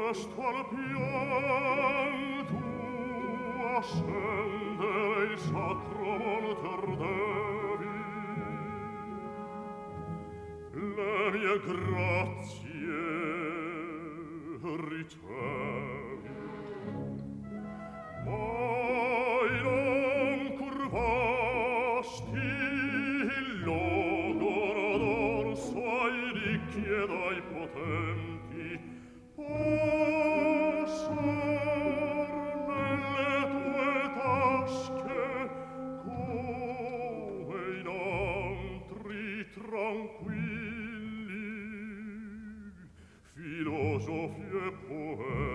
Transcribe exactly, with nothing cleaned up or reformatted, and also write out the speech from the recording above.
presto al pian tua scendere il sacro volter devi. Le mie grazie ricevi, mai non curvasti il logoro dorso ai ricchi ed ai potenti, passar nelle tue tasche come in antri tranquilli filosofi e poeti.